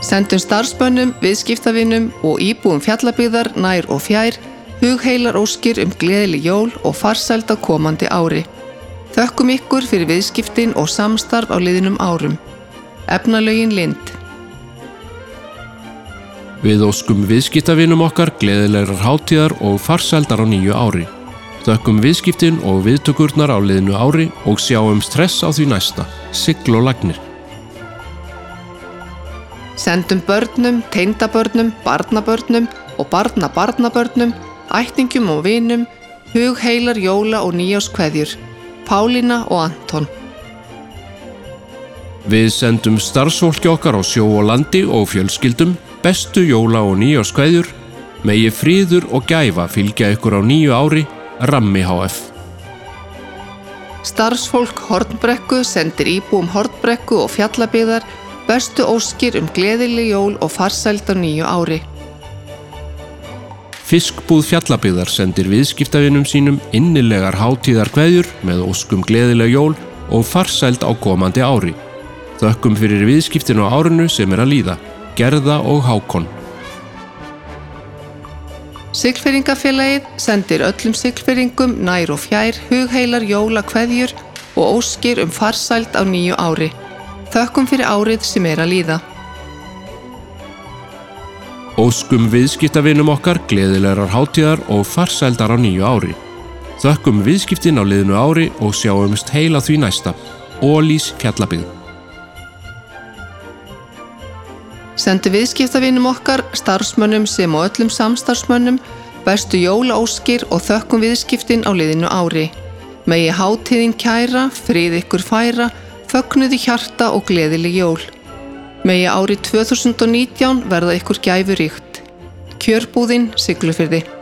Sendum starfsmönnum, viðskiptavinum og íbúum Fjallabyggðar nær og fjær hugheilar óskir gleðileg jól og farsæld á komandi ári. Þökkum ykkur fyrir viðskiptin og samstarf á liðnum árum. Efnalögin Lind. Við óskum viðskiptavinum okkar gleðilegrar hátíðar og farsældar á nýju ári. Þökkum viðskiptin og viðtökurnar á liðnu ári og sjáum stress á því næsta. Sigl og Lagnir. Sendum börnum, tengdabörnum, barnabörnum og barnabarnabörnum, ættingjum og vinum, hugheilar jóla- og nýárskveðjur. Pálína og Anton. Við sendum starfsfólki okkar á sjó og landi og fjölskyldum bestu jóla- og nýárskveðjur. Megi friður og gæfa fylgja ykkur á nýju ári. Rammi HF. Starfsfólk Hornbrekku sendir íbúum Hornbrekku og Fjallabyggðar bestu óskir gleðileg jól og farsæld á nýju ári. Fiskbúð Fjallabyggðar sendir viðskiptavinum sínum innilegar hátíðarkveðjur með óskum gleðileg jól og farsæld á komandi ári. Þökkum fyrir viðskiptin á árinu sem að líða. Gerða og Hákon. Siglfirðingafélagið sendir öllum siglfirðingum nær og fjær hugheilar jólakveðjur og óskir farsæld á nýju ári. Þökkum fyrir árið sem að líða. Óskum viðskiptavinum okkar gleðilegar hátíðar og farsældar á nýju ári. Þökkum viðskiptin á liðnu ári og sjáumst heil á því næsta. Ólís Fjallabyggð. Sendu viðskiptavinum okkar, starfsmönnum sem og öllum samstarfsmönnum bestu jólaóskir og þökkum viðskiptin á liðnu ári. Megi hátíðin kæra, frið ykkur færa, fögnuðu hjarta og gleðileg jól. Megi árið 2019 verða ykkur gæfuríkt. Kjörbúðin Siglufirði.